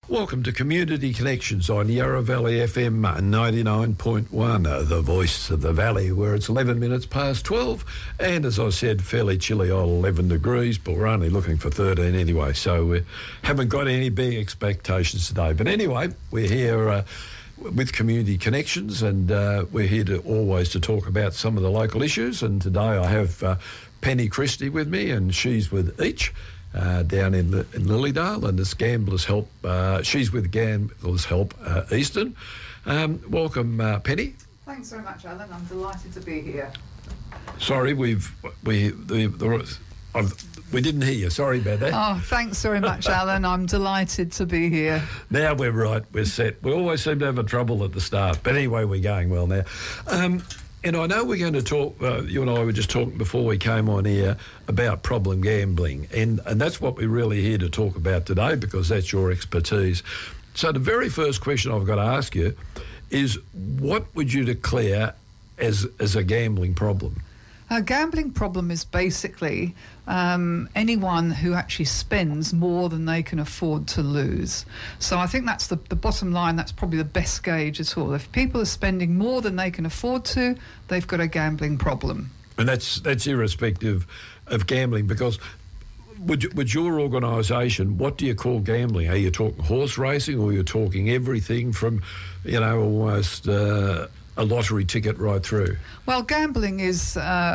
Welcome to Community Connections on Yarra Valley FM 99.1, the voice of the valley, where it's 11 minutes past 12. And as I said, fairly chilly old 11 degrees, but we're only looking for 13 anyway. So we haven't got any big expectations today. But anyway, we're here with Community Connections, and we're here to always to talk about some of the local issues. And today I have Penny Christie with me, and she's with Each. Down in Lilydale, and it's Gamblers Help. She's with Gamblers Help Eastern. Welcome, Penny. Thanks very much, Alan. I'm delighted to be here. Sorry, we didn't hear you. Sorry about that. Oh, thanks very much, Alan. I'm delighted to be here. Now we're right. We're set. We always seem to have a trouble at the start, but anyway, we're going well now. And I know we're going to talk, you and I were just talking before we came on here about problem gambling, and that's what we're really here to talk about today, because that's your expertise. So the very first question I've got to ask you is, what would you declare as a gambling problem? A gambling problem is basically anyone who actually spends more than they can afford to lose. So I think that's the bottom line. That's probably the best gauge at all. If people are spending more than they can afford to, they've got a gambling problem. And that's irrespective of gambling, because would your organisation, what do you call gambling? Are you talking horse racing, or are you talking everything from, almost a lottery ticket right through? Well, gambling has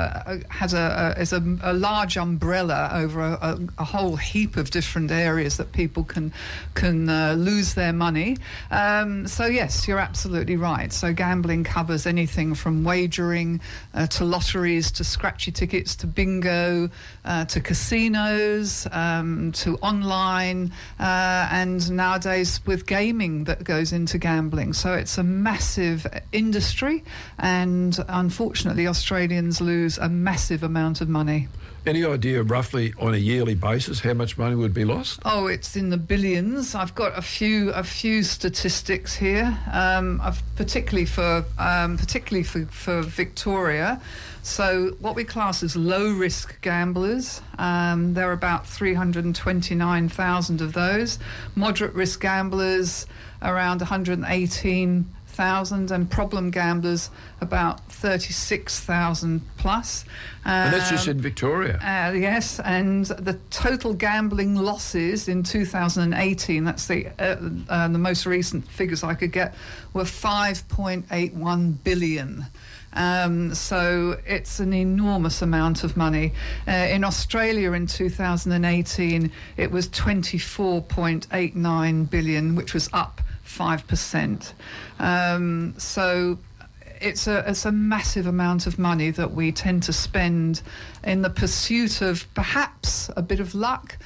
a large umbrella over a whole heap of different areas that people can lose their money. So yes, you're absolutely right. So gambling covers anything from wagering to lotteries, to scratchy tickets, to bingo, to casinos, to online, and nowadays with gaming that goes into gambling. So it's a massive industry, and unfortunately Australians lose a massive amount of money. Any idea roughly on a yearly basis how much money would be lost? Oh, it's in the billions. I've got a few statistics here, particularly for Victoria. So what we class as low-risk gamblers, there are about 329,000 of those. Moderate-risk gamblers, around 118,000, and problem gamblers about 36,000 plus. And that's just in Victoria? Yes, and the total gambling losses in 2018, that's the most recent figures I could get, were 5.81 billion. So it's an enormous amount of money. In Australia in 2018, it was 24.89 billion, which was up 5%. So it's a massive amount of money that we tend to spend in the pursuit of perhaps a bit of luck,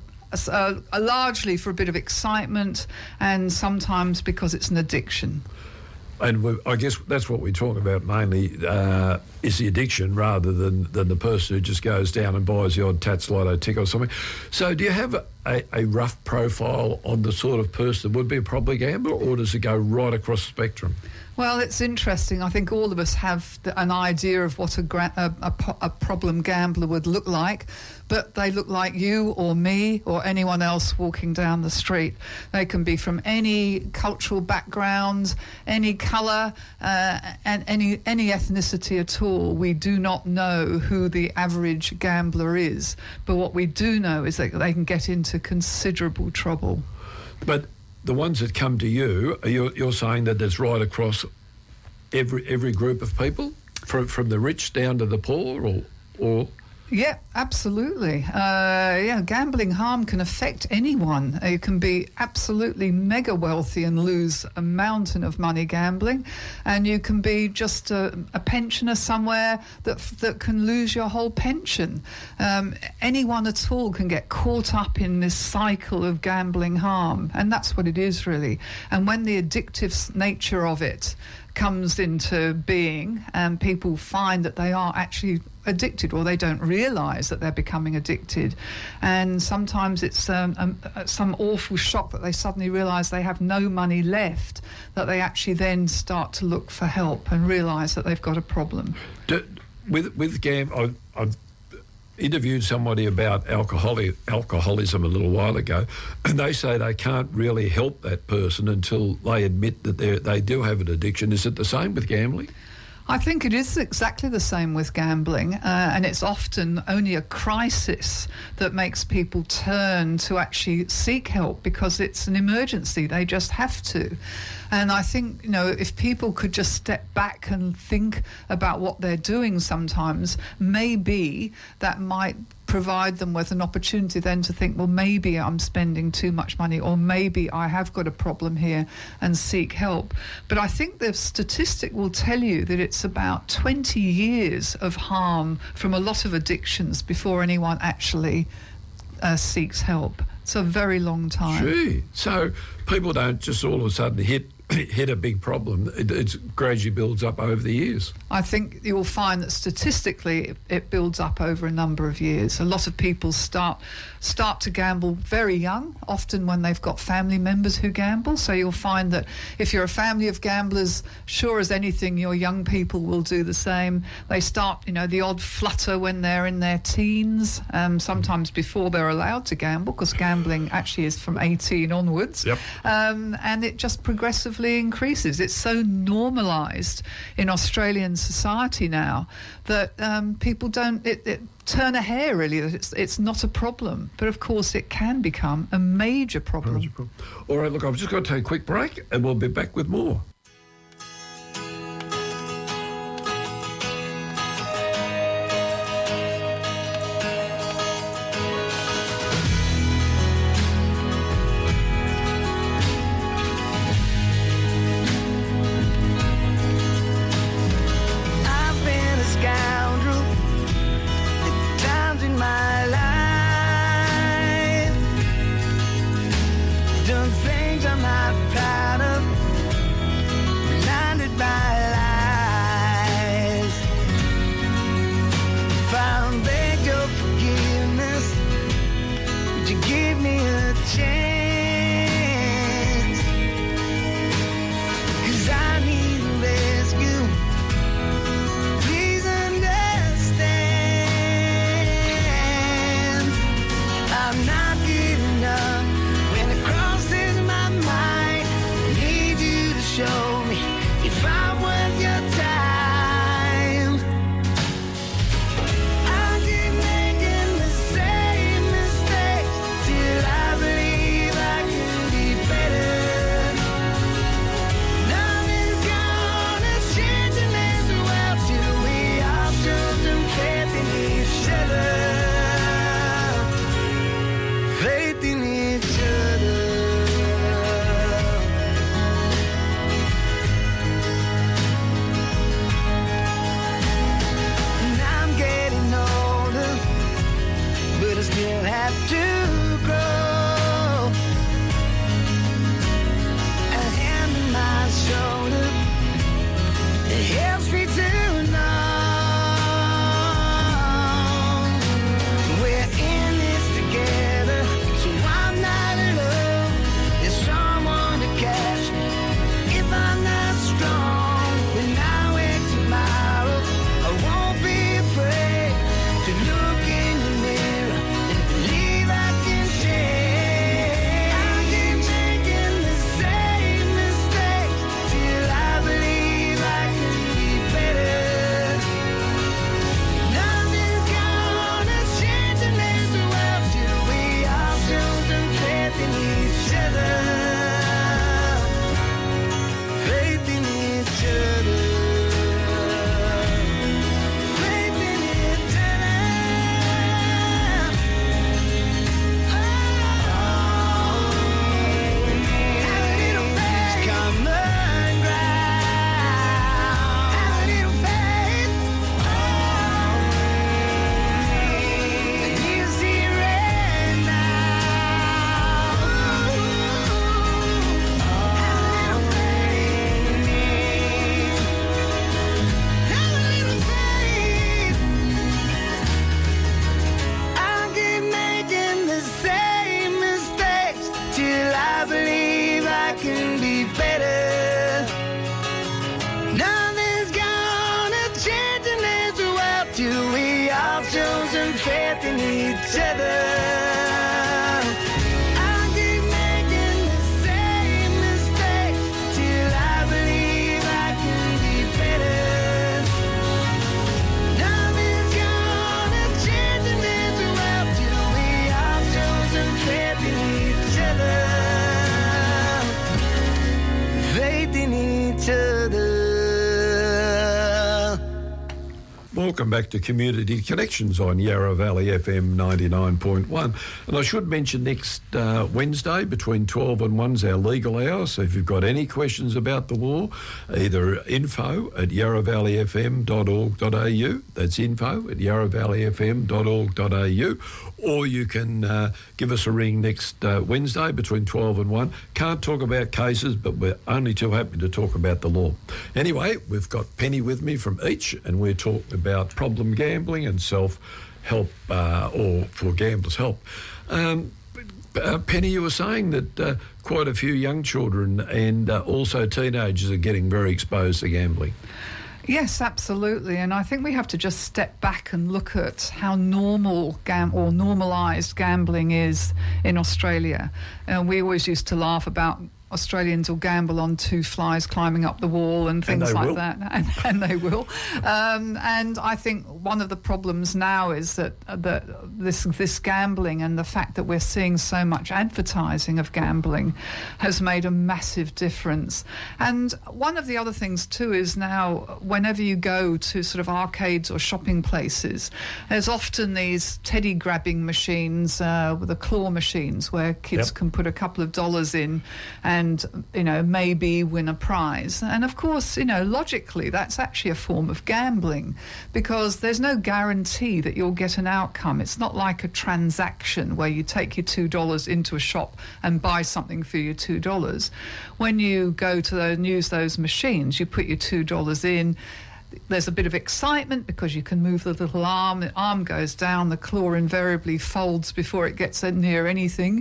largely for a bit of excitement, and sometimes because it's an addiction. And I guess that's what we talk about mainly, is the addiction, rather than the person who just goes down and buys the odd Tats Lotto ticket or something. So do you have a rough profile on the sort of person that would be a problem gambler, or does it go right across the spectrum? Well, it's interesting. I think all of us have an idea of what a problem gambler would look like, but they look like you or me or anyone else walking down the street. They can be from any cultural background, any colour, and any ethnicity at all. We do not know who the average gambler is, but what we do know is that they can get into considerable trouble. But the ones that come to you, you're saying that it's right across every group of people, from the rich down to the poor, or? Yeah, absolutely. Gambling harm can affect anyone. You can be absolutely mega wealthy and lose a mountain of money gambling, and you can be just a pensioner somewhere that can lose your whole pension. Anyone at all can get caught up in this cycle of gambling harm, and that's what it is really. And when the addictive nature of it comes into being, and people find that they are actually addicted, or they don't realise that they're becoming addicted, and sometimes it's some awful shock that they suddenly realise they have no money left, that they actually then start to look for help and realise that they've got a problem. With interviewed somebody about alcoholism a little while ago, and they say they can't really help that person until they admit that they do have an addiction. Is it the same with gambling? I think it is exactly the same with gambling, and it's often only a crisis that makes people turn to actually seek help because it's an emergency. They just have to. And I think, if people could just step back and think about what they're doing sometimes, maybe that might provide them with an opportunity then to think, well, maybe I'm spending too much money, or maybe I have got a problem here, and seek help. But I think the statistic will tell you that it's about 20 years of harm from a lot of addictions before anyone actually seeks help. It's a very long time. Gee, so people don't just all of a sudden hit a big problem. It gradually builds up over the years. I think you'll find that statistically it builds up over a number of years. A lot of people start to gamble very young, often when they've got family members who gamble. So you'll find that if you're a family of gamblers, sure as anything, your young people will do the same. They start, the odd flutter when they're in their teens, sometimes before they're allowed to gamble, because gambling actually is from 18 onwards. Yep. And it just progressively increases. It's so normalised in Australian society now that people don't turn a hair, really. It's not a problem, but of course it can become a major problem. All right, look, I've just got to take a quick break and we'll be back with more. Welcome back to Community Connections on Yarra Valley FM 99.1. And I should mention next Wednesday between 12 and 1 is our legal hour. So if you've got any questions about the law, either info@yarravalleyfm.org.au, that's info@yarravalleyfm.org.au, or you can give us a ring next Wednesday between 12 and 1. Can't talk about cases, but we're only too happy to talk about the law. Anyway, we've got Penny with me from Each, and we're talking about problem gambling and self-help, or for Gamblers Help. Penny, you were saying that quite a few young children and also teenagers are getting very exposed to gambling. Yes, absolutely. And I think we have to just step back and look at how normal or normalised gambling is in Australia. We always used to laugh about Australians will gamble on two flies climbing up the wall and things like that. And they will. And I think one of the problems now is that this gambling and the fact that we're seeing so much advertising of gambling has made a massive difference. And one of the other things too is now whenever you go to sort of arcades or shopping places, there's often these teddy grabbing machines with the claw machines where kids can put a couple of dollars in and, maybe win a prize. And of course, logically, that's actually a form of gambling because there's no guarantee that you'll get an outcome. It's not like a transaction where you take your $2 into a shop and buy something for your $2. When you go to use those machines, you put your $2 in. There's a bit of excitement because you can move the little arm. The arm goes down. The claw invariably folds before it gets near anything,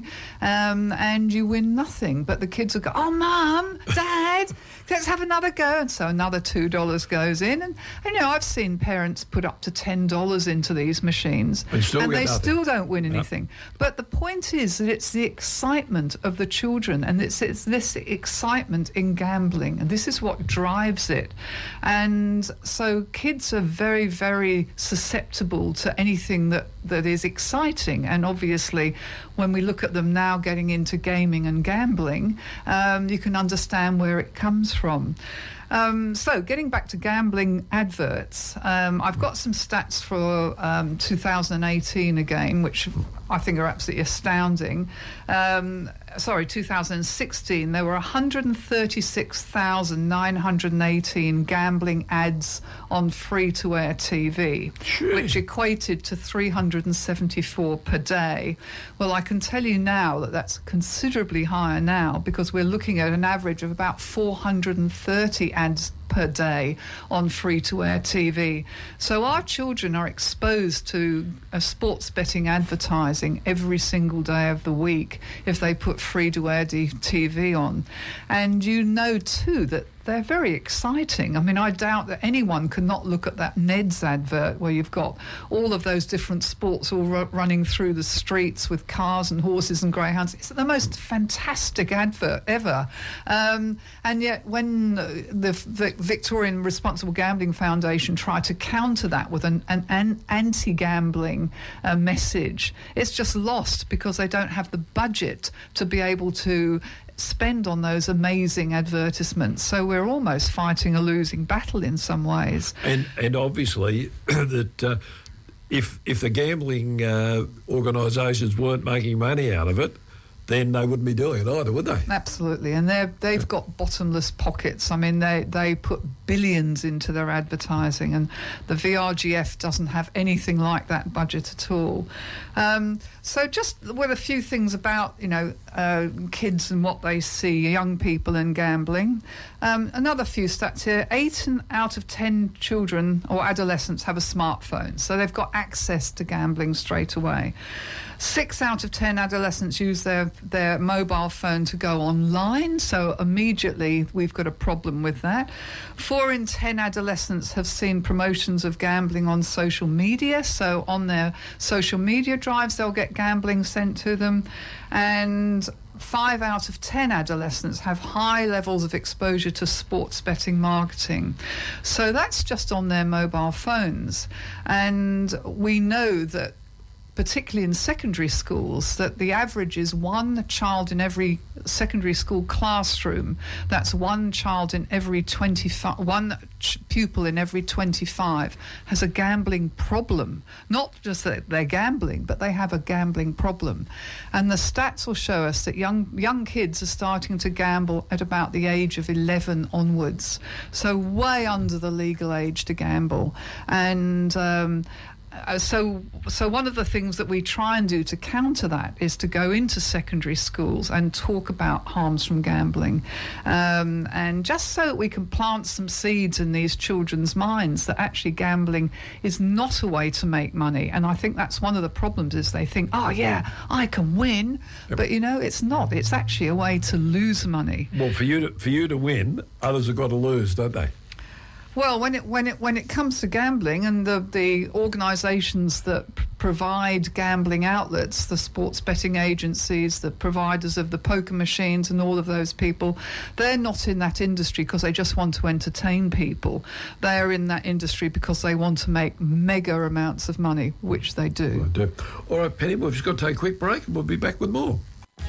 and you win nothing. But the kids will go, "Oh, Mum, Dad, let's have another go." And so another $2 goes in. And I've seen parents put up to $10 into these machines, and they still don't win anything. But the point is that it's the excitement of the children, and it's this excitement in gambling, and this is what drives it. And so kids are very, very susceptible to anything that is exciting. And obviously, when we look at them now getting into gaming and gambling, you can understand where it comes from. So getting back to gambling adverts, I've got some stats for 2018 again, which I think are absolutely astounding. 2016, there were 136,918 gambling ads on free-to-air TV, which equated to 374 per day. Well, I can tell you now that that's considerably higher now because we're looking at an average of about 430 ads per day on free-to-air TV. So our children are exposed to sports betting advertising every single day of the week if they put free-to-air TV on. And too, that they're very exciting. I mean, I doubt that anyone could not look at that Ned's advert where you've got all of those different sports all running through the streets with cars and horses and greyhounds. It's the most fantastic advert ever. And yet when the Victorian Responsible Gambling Foundation tried to counter that with an anti-gambling message, it's just lost because they don't have the budget to be able to spend on those amazing advertisements. So we're almost fighting a losing battle in some ways. And obviously that if the gambling organisations weren't making money out of it, then they wouldn't be doing it either, would they? Absolutely. And they've got bottomless pockets. I mean, they put billions into their advertising, and the VRGF doesn't have anything like that budget at all. So just with a few things about, kids and what they see, young people and gambling. Another few stats here. 8 out of 10 children or adolescents have a smartphone, so they've got access to gambling straight away. 6 out of 10 adolescents use their mobile phone to go online, so immediately we've got a problem with that. 4 in 10 adolescents have seen promotions of gambling on social media, so on their social media drives they'll get gambling sent to them. And 5 out of 10 adolescents have high levels of exposure to sports betting marketing. So that's just on their mobile phones. And we know that particularly in secondary schools, that the average is one child in every secondary school classroom. That's one child in every 25, pupil in every 25 has a gambling problem. Not just that they're gambling, but they have a gambling problem. And the stats will show us that young kids are starting to gamble at about the age of 11 onwards. So way under the legal age to gamble. And so one of the things that we try and do to counter that is to go into secondary schools and talk about harms from gambling, and just so that we can plant some seeds in these children's minds that actually gambling is not a way to make money. And I think that's one of the problems, is they think, oh yeah, I can win, but it's not. It's actually a way to lose money. Well, for you to win, others have got to lose, don't they? Well, when it comes to gambling, and the organisations that provide gambling outlets, the sports betting agencies, the providers of the poker machines and all of those people, they're not in that industry because they just want to entertain people. They're in that industry because they want to make mega amounts of money, which they do. All right, Penny, we've just got to take a quick break and we'll be back with more.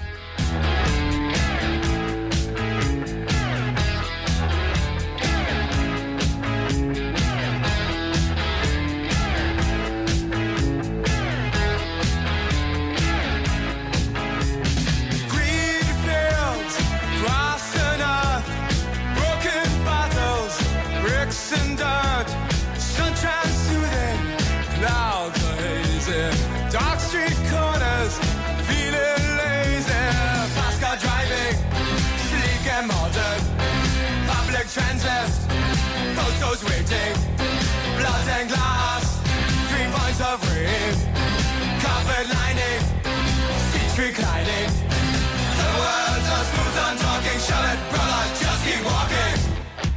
Transit, photos waiting, blood and glass, 3 points of rain, carpet lining, seats reclining. The words are smooth and talking, shove it, brother, just keep walking.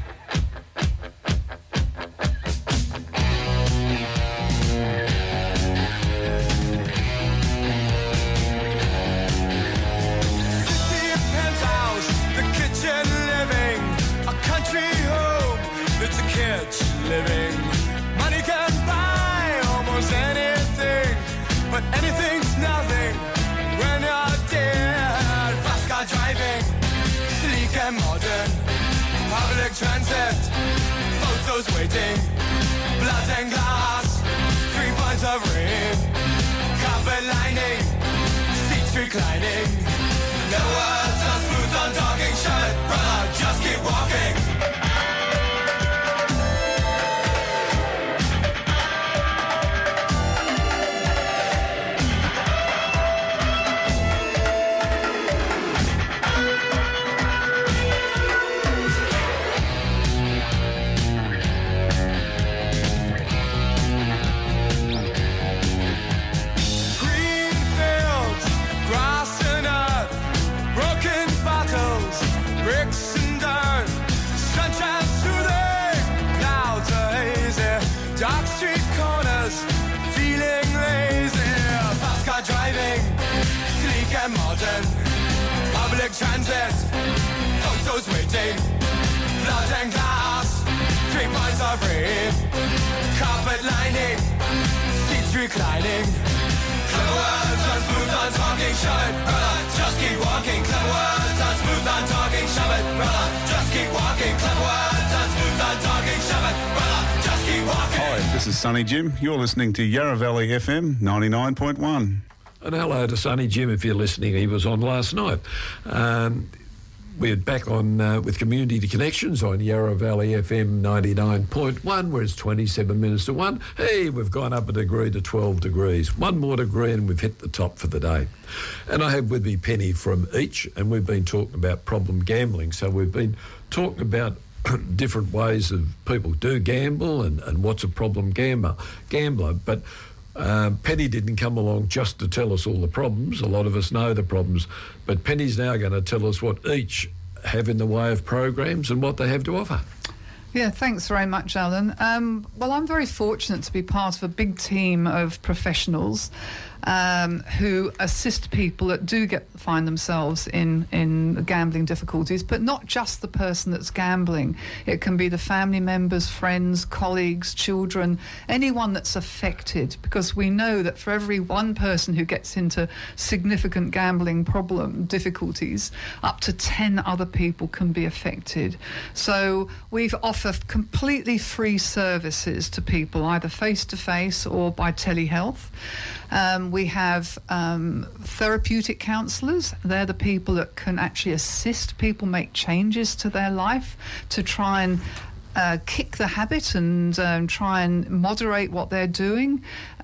Living. Money can buy almost anything, but anything's nothing when you're dead. Fast car driving, sleek and modern, public transit, photos waiting, blood and glass, 3 points of rain, carpet lining, seats reclining. The words are smooth on talking, shove it, brother, just keep walking. Modern, public transit, photos waiting, blood and glass, 3 points of rain, carpet lining, seats reclining. Clever words are smooth on talking, shove it, brother, just keep walking. Clever words are smooth on talking, shove it, brother, just keep walking. Clever words are smooth on talking, shove it, brother, just keep walking. Hi, this is Sonny Jim. You're listening to Yarra Valley FM 99.1. And hello to Sonny Jim if you're listening. He was on last night. We're back on with Community Connections on Yarra Valley FM 99.1, where it's 27 minutes to 1. Hey, we've gone up a degree to 12 degrees. One more degree and we've hit the top for the day. And I have with me Penny from Each, and we've been talking about problem gambling. So we've been talking about different ways of people do gamble and what's a problem gambler. But Penny didn't come along just to tell us all the problems. A lot of us know the problems, but Penny's now going to tell us what Each have in the way of programs and what they have to offer. Yeah, thanks very much, Alan. Well, I'm very fortunate to be part of a big team of professionals who assist people that do find themselves in gambling difficulties, but not just the person that's gambling. It can be the family members, friends, colleagues, children, anyone that's affected, because we know that for every one person who gets into significant gambling difficulties, up to 10 other people can be affected. So we offer completely free services to people, either face-to-face or by telehealth. We have therapeutic counsellors. They're the people that can actually assist people make changes to their life to try and kick the habit and try and moderate what they're doing,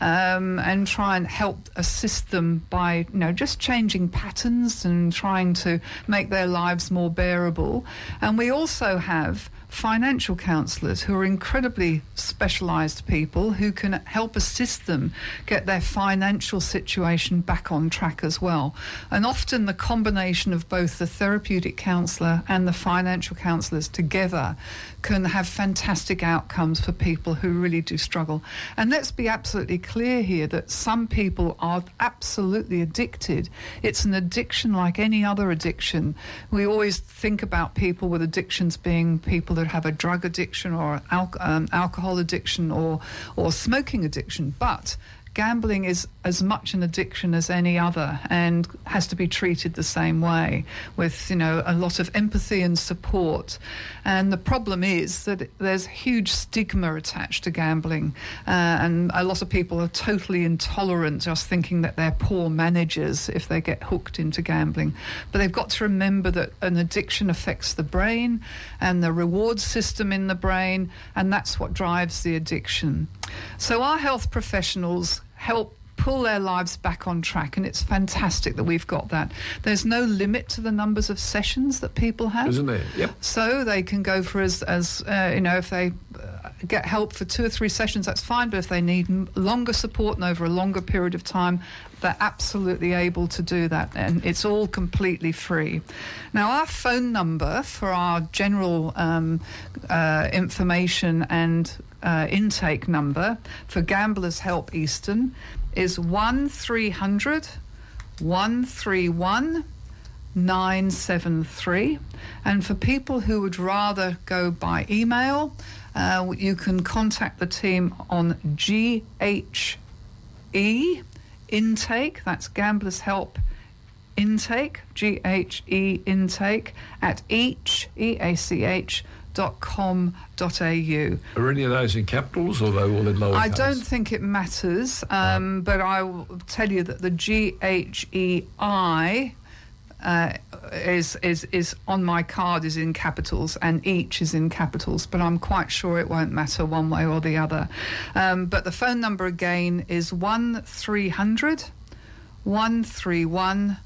and try and help assist them by just changing patterns and trying to make their lives more bearable. And we also have financial counsellors who are incredibly specialised people who can help assist them get their financial situation back on track as well. And often the combination of both the therapeutic counsellor and the financial counsellors together can have fantastic outcomes for people who really do struggle. And let's be absolutely clear here that some people are absolutely addicted. It's an addiction like any other addiction. We always think about people with addictions being people that have a drug addiction or alcohol addiction or smoking addiction, but gambling is as much an addiction as any other and has to be treated the same way with, a lot of empathy and support. And the problem is that there's huge stigma attached to gambling, and a lot of people are totally intolerant, just thinking that they're poor managers if they get hooked into gambling. But they've got to remember that an addiction affects the brain and the reward system in the brain, and that's what drives the addiction. So our health professionals help pull their lives back on track, and it's fantastic that we've got that. There's no limit to the numbers of sessions that people have. Isn't there? Yep. So they can go for as if they get help for 2 or 3 sessions, that's fine, but if they need longer support and over a longer period of time, they're absolutely able to do that, and it's all completely free. Now, our phone number for our general information and intake number for Gamblers Help Eastern is 1300 131 973. And for people who would rather go by email, you can contact the team on GHE Intake, that's Gamblers Help Intake, GHE Intake, at each.com.au. Are any of those in capitals, or are they all in lowercase? I don't think it matters, but I will tell you that the GHEI is on my card is in capitals, and each is in capitals, but I'm quite sure it won't matter one way or the other. But the phone number again is 1300 131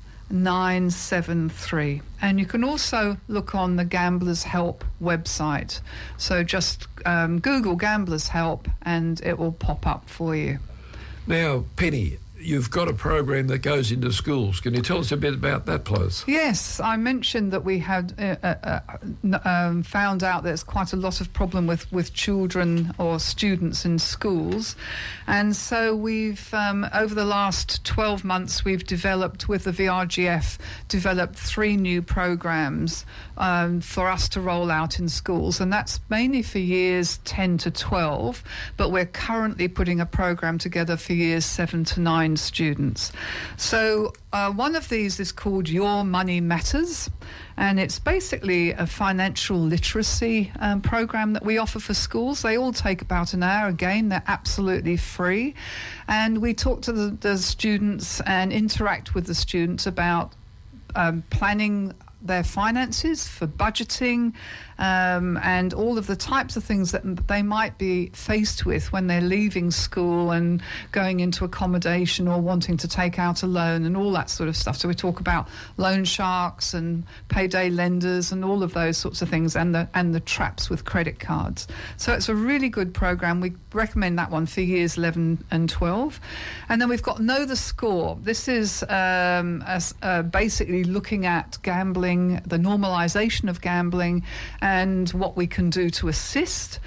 973, and you can also look on the Gamblers Help website. So just Google Gamblers Help and it will pop up for you. Now, Penny, you've got a program that goes into schools. Can you tell us a bit about that, please? Yes, I mentioned that we had found out there's quite a lot of problem with children or students in schools. And so we've, over the last 12 months, we've developed, with the VRGF, developed 3 new programs for us to roll out in schools. And that's mainly for years 10 to 12, but we're currently putting a program together for years 7 to 9 students. So one of these is called Your Money Matters, and it's basically a financial literacy program that we offer for schools. They all take about an hour. Again, they're absolutely free, and we talk to the students and interact with the students about planning their finances, for budgeting, and all of the types of things that they might be faced with when they're leaving school and going into accommodation or wanting to take out a loan and all that sort of stuff. So we talk about loan sharks and payday lenders and all of those sorts of things, and the traps with credit cards. So it's a really good program. We recommend that one for years 11 and 12. And then we've got Know the Score. This is basically looking at gambling gambling, the normalisation of gambling, and what we can do to assist.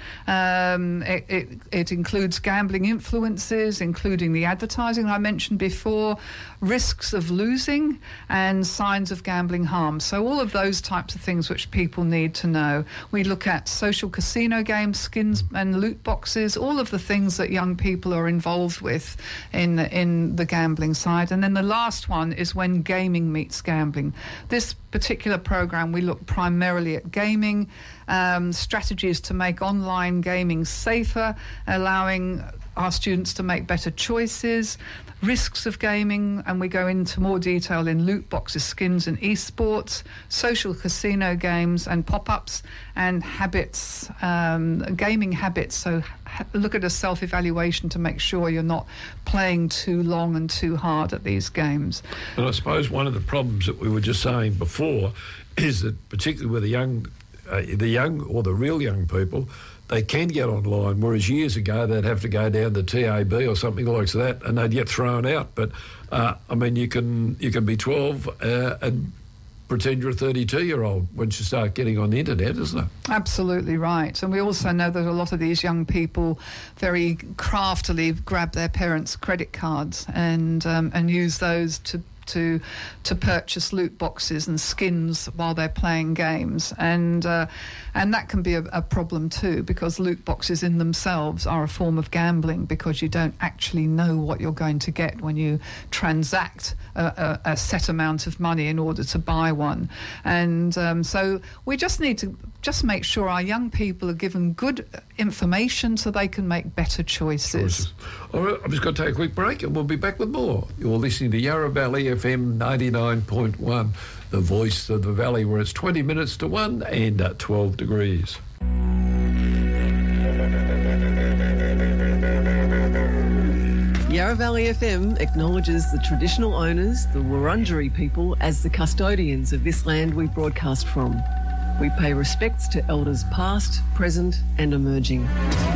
It includes gambling influences, including the advertising I mentioned before, risks of losing, and signs of gambling harm. So all of those types of things which people need to know. We look at social casino games, skins and loot boxes, all of the things that young people are involved with in the gambling side. And then the last one is when gaming meets gambling. This particular program, we look primarily at gaming, strategies to make online gaming safer, allowing our students to make better choices, risks of gaming, and we go into more detail in loot boxes, skins and esports, social casino games and pop-ups, and habits, gaming habits. So look at a self-evaluation to make sure you're not playing too long and too hard at these games. And I suppose one of the problems that we were just saying before is that particularly with the young or the real young people, they can get online, whereas years ago they'd have to go down to TAB or something like that and they'd get thrown out. But, I mean, you can be 12 and pretend you're a 32-year-old once you start getting on the internet, isn't it? Absolutely right. And we also know that a lot of these young people very craftily grab their parents' credit cards and use those to purchase loot boxes and skins while they're playing games, and that can be a problem too, because loot boxes in themselves are a form of gambling, because you don't actually know what you're going to get when you transact a set amount of money in order to buy one. And so we just need to make sure our young people are given good information so they can make better choices. All right, I'm just going to take a quick break and we'll be back with more. You're listening to Yarra Valley FM 99.1, the voice of the valley, where it's 20 minutes to 1 and 12 degrees. Yarra Valley FM acknowledges the traditional owners, the Wurundjeri people, as the custodians of this land we broadcast from. We pay respects to elders past, present and emerging.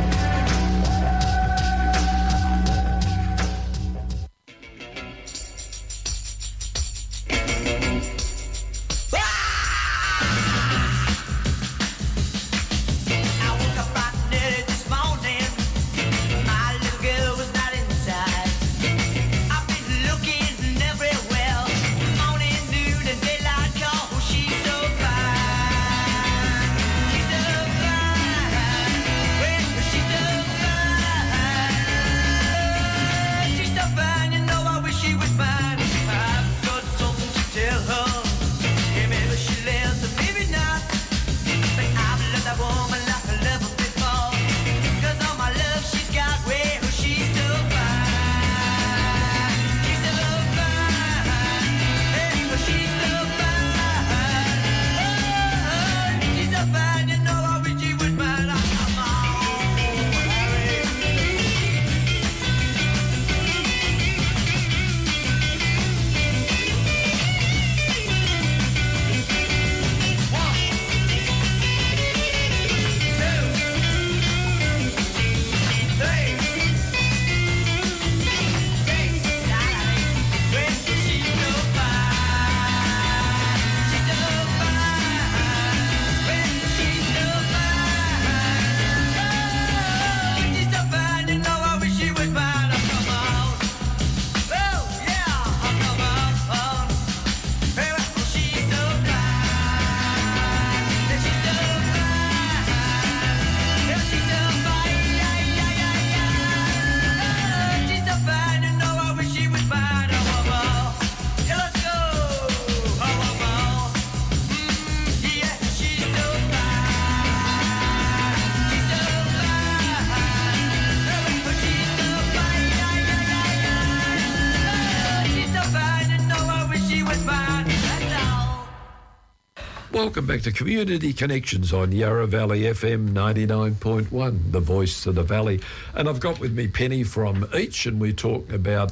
Welcome back to Community Connections on Yarra Valley FM 99.1, the voice of the valley. And I've got with me Penny from Each, and we're talking about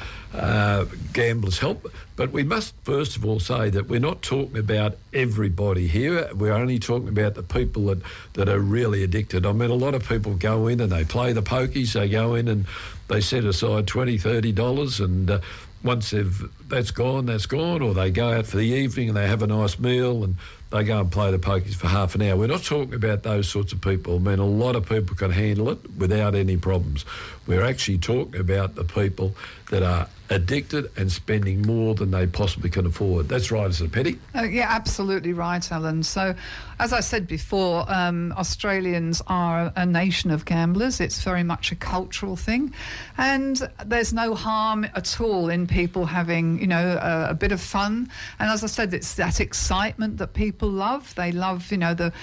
Gamblers Help. But we must first of all say that we're not talking about everybody here. We're only talking about the people that are really addicted. I mean, a lot of people go in and they play the pokies. They go in and they set aside $20, $30 and once they've that's gone, or they go out for the evening and they have a nice meal and they go and play the pokies for half an hour. We're not talking about those sorts of people. I mean, a lot of people can handle it without any problems. We're actually talking about the people that are addicted and spending more than they possibly can afford. That's right, isn't it, Petty? Yeah, absolutely right, Alan. So, as I said before, Australians are a nation of gamblers. It's very much a cultural thing. And there's no harm at all in people having, a bit of fun. And as I said, it's that excitement that people love. They love, the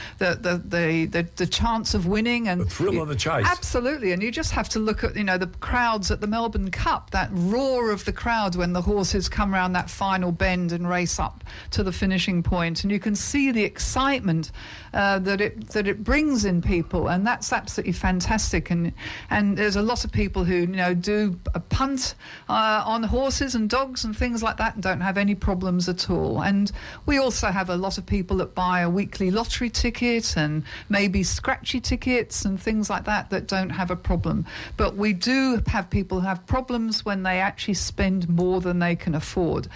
chance of winning and the thrill of the chase. Absolutely. And you just have to look at, the crowds at the Melbourne Cup, that roar of the crowd when the horses come around that final bend and race up to the finishing point, and you can see the excitement that it brings in people, and that's absolutely fantastic. And there's a lot of people who do a punt on horses and dogs and things like that and don't have any problems at all. And we also have a lot of people that buy a weekly lottery ticket and maybe scratchy tickets and things like that don't have a problem. But we do have people who have problems when they actually spend more than they can afford,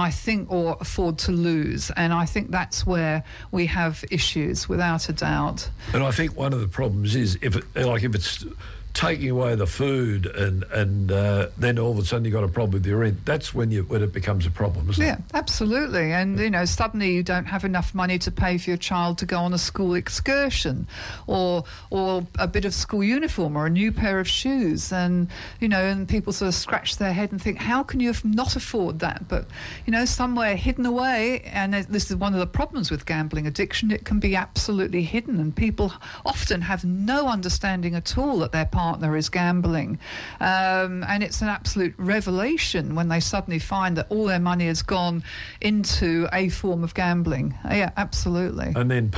or afford to lose. And I think that's where we have issues, without a doubt. And I think one of the problems is if it's taking away the food and then all of a sudden you've got a problem with your rent, that's when it becomes a problem, isn't it? Yeah, absolutely. And, suddenly you don't have enough money to pay for your child to go on a school excursion or a bit of school uniform or a new pair of shoes. And, and people sort of scratch their head and think, how can you not afford that? But, somewhere hidden away, and this is one of the problems with gambling addiction, it can be absolutely hidden, and people often have no understanding at all that their partner is gambling, and it's an absolute revelation when they suddenly find that all their money has gone into a form of gambling. Yeah, absolutely. And then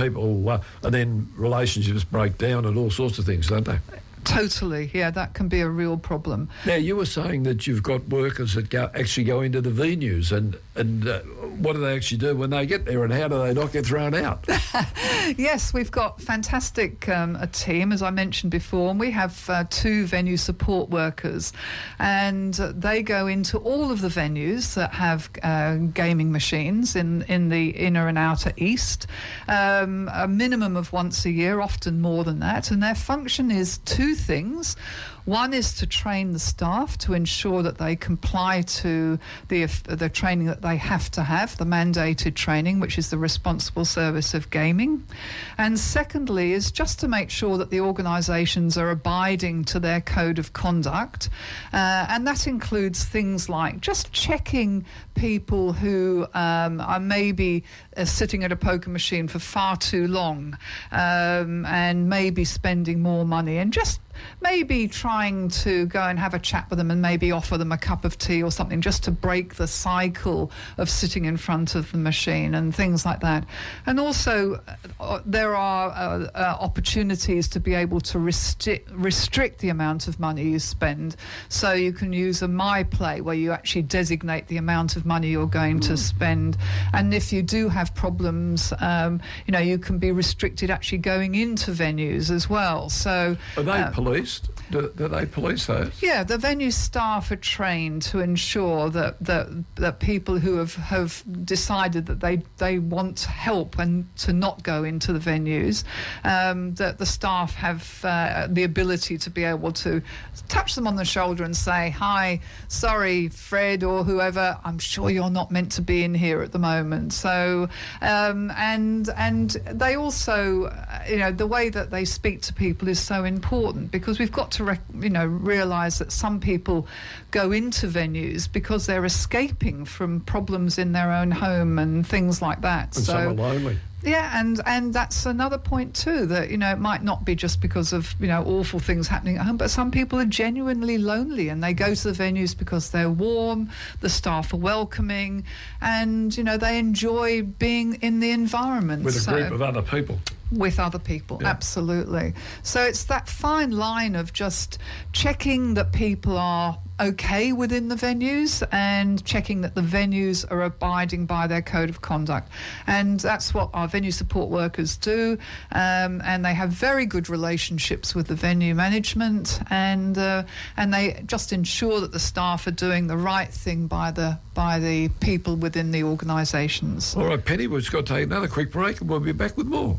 relationships break down and all sorts of things, don't they? Totally, yeah, that can be a real problem. Now, you were saying that you've got workers that actually go into the venues, and what do they actually do when they get there, and how do they not get thrown out? Yes, we've got fantastic a team, as I mentioned before, and we have 2 venue support workers, and they go into all of the venues that have gaming machines in the inner and outer east, a minimum of once a year, often more than that, and their function is 2 things. One is to train the staff to ensure that they comply to the training that they have to have, the mandated training, which is the responsible service of gaming. And secondly is just to make sure that the organisations are abiding to their code of conduct. And that includes things like just checking people who are maybe sitting at a poker machine for far too long, and maybe spending more money, and just maybe trying to go and have a chat with them and maybe offer them a cup of tea or something, just to break the cycle of sitting in front of the machine and things like that. And also there are opportunities to be able to restrict the amount of money you spend. So you can use a MyPlay where you actually designate the amount of money you're going to spend. And if you do have problems, you can be restricted actually going into venues as well. So are they policed? Do they police those? Yeah, the venue staff are trained to ensure that people who have decided that they want help and to not go into the venues, that the staff have the ability to be able to touch them on the shoulder and say, "Hi, sorry, Fred or whoever, I'm sure you're not meant to be in here at the moment." So, and they also, the way that they speak to people is so important, because we've got to realise that some people go into venues because they're escaping from problems in their own home and things like that. And some are lonely. Yeah, and that's another point too, that, it might not be just because of, awful things happening at home, but some people are genuinely lonely and they go to the venues because they're warm, the staff are welcoming, and, they enjoy being in the environment. With a group of other people. with other people. Yeah. Absolutely. So it's that fine line of just checking that people are okay within the venues and checking that the venues are abiding by their code of conduct. And that's what our venue support workers do. And they have very good relationships with the venue management, and they just ensure that the staff are doing the right thing by the people within the organisations. All right, Penny, we've got to take another quick break and we'll be back with more.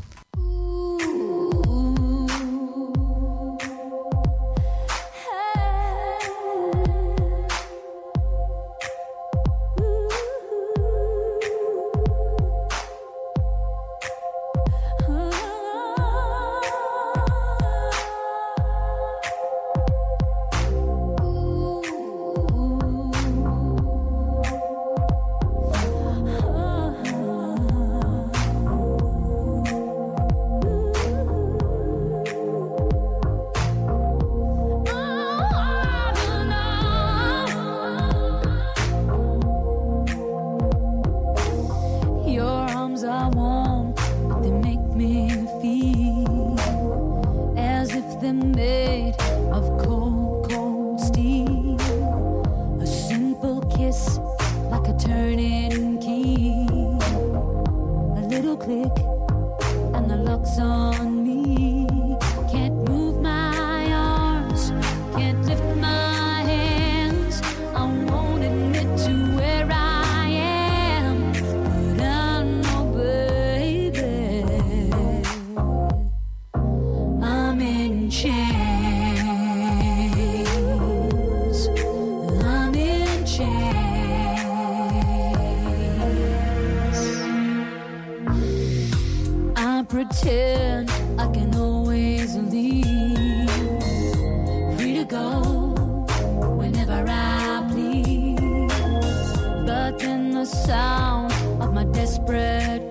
Pretend I can always leave, free to go whenever I please. But then the sound of my desperate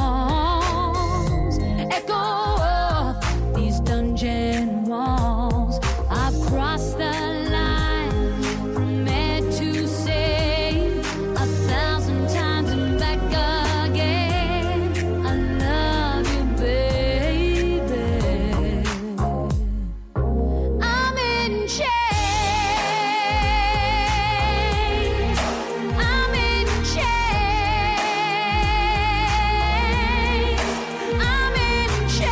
calls echo off these dungeon walls. I've crossed the line from mad to sane 1,000 times and back again. I love you, baby. I'm in chains. I'm in chains. I'm in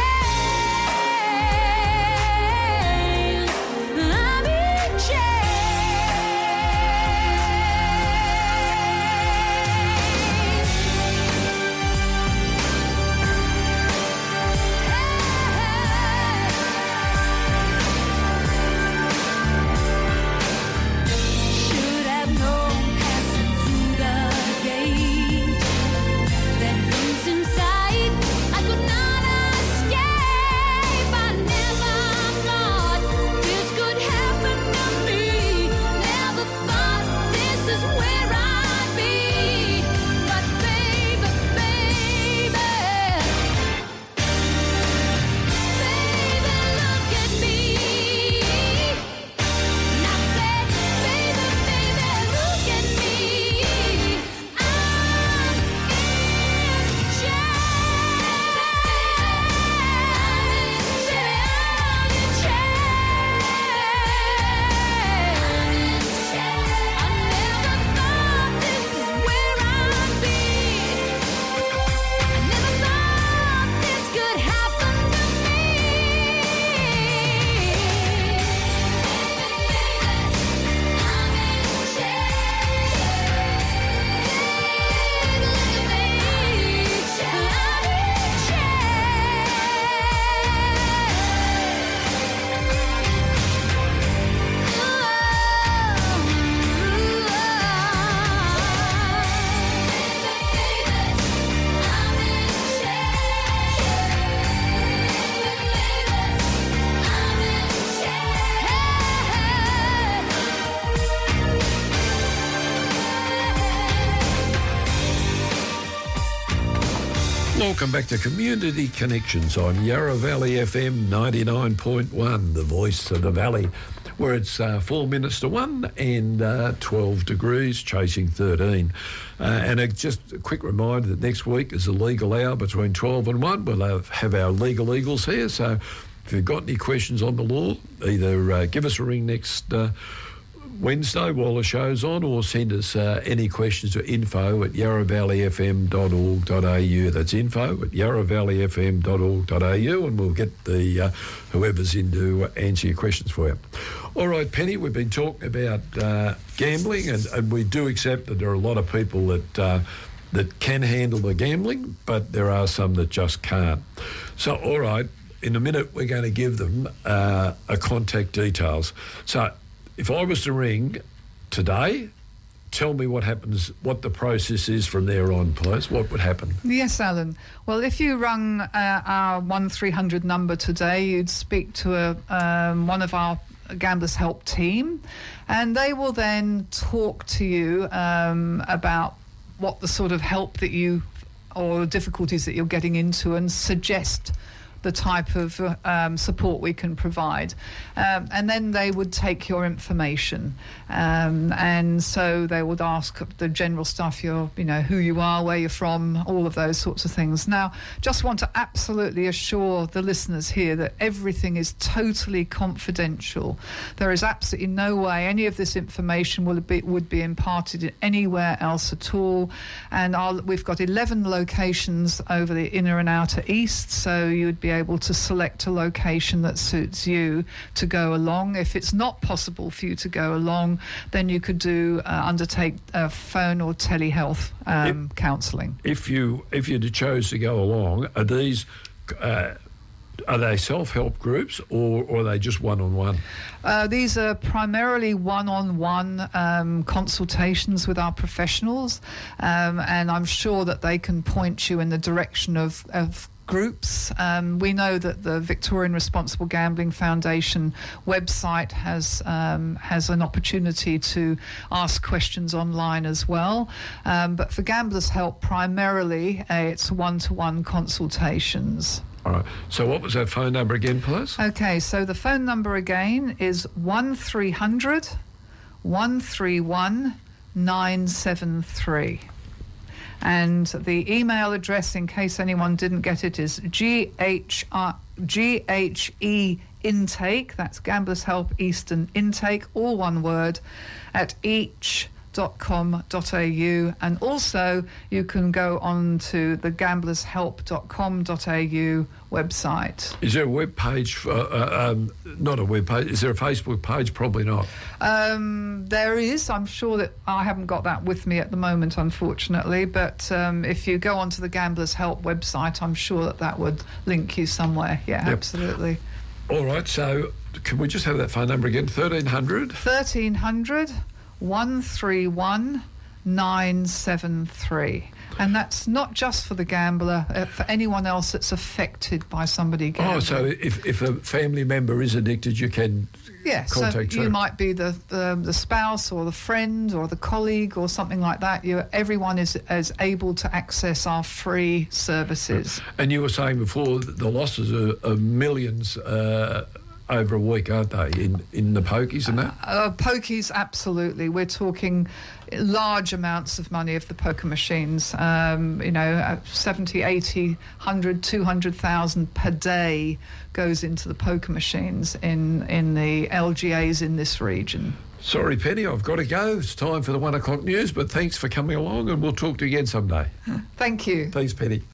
chains. I'm in Should have known passing through the gate that things inside I could not escape. I never thought this could happen to me. Never thought this is where I'd be. But baby, look at me. And I said, baby, look at me. I'm in Welcome back to Community Connections on Yarra Valley FM 99.1, the voice of the valley. where it's 4 minutes to 1 and 12 degrees, chasing 13. Just a quick reminder that next week is a legal hour between 12 and 1. We'll have our legal eagles here, so if you've got any questions on the law, either give us a ring next Wednesday while the show's on, or send us any questions to info@yarravalleyfm.org.au. That's info@yarravalleyfm.org.au, and we'll get the whoever's in to answer your questions for you. All right, Penny, we've been talking about gambling, and we do accept that there are a lot of people that can handle the gambling, but there are some that just can't. So, all right, in a minute we're going to give them a contact details. So if I was to ring today, tell me what happens, what the process is from there on, please. What would happen? Yes, Alan. Well, if you rung our 1300 number today, you'd speak to one of our Gamblers Help team, and they will then talk to you about what the sort of help that you, or difficulties that you're getting into, and suggest the type of support we can provide. And then they would take your information. And so they would ask the general stuff, who you are, where you're from, all of those sorts of things. Now, just want to absolutely assure the listeners here that everything is totally confidential. There is absolutely no way any of this information would be imparted anywhere else at all. And we've got 11 locations over the inner and outer east, so you'd be able to select a location that suits you to go along. If it's not possible for you to go along, then you could undertake phone or telehealth counselling. If you chose to go along, are these are they self-help groups or are they just one-on-one? These are primarily one-on-one consultations with our professionals, and I'm sure that they can point you in the direction of groups. We know that the Victorian Responsible Gambling Foundation website has an opportunity to ask questions online as well. But for Gamblers Help, primarily it's one-to-one consultations. All right. So what was that phone number again, please? Okay, so the phone number again is 1300 131 973. And the email address, in case anyone didn't get it, is GHE Intake, that's Gamblers Help Eastern Intake, all one word, at each.com.au. And also you can go on to the gamblershelp.com.au website. Is there a web page, not a web page, is there a Facebook page? Probably not. There is. I'm sure that I haven't got that with me at the moment, unfortunately, but if you go onto the Gamblers Help website, I'm sure that would link you somewhere. Yeah, yep. Absolutely. All right, so can we just have that phone number again? 1300? 1300 131 973. And that's not just for the gambler, for anyone else that's affected by somebody gambling. Oh, so if a family member is addicted, you can contact you might be the spouse or the friend or the colleague or something like that. Everyone is able to access our free services. And you were saying before that the losses are millions over a week, aren't they, in the pokies and that? Pokies, absolutely. We're talking large amounts of money of the poker machines, 70, 80, 100, 200,000 per day goes into the poker machines in the LGAs in this region. Sorry, Penny, I've got to go. It's time for the 1 o'clock news, but thanks for coming along and we'll talk to you again someday. Thank you. Thanks, Penny.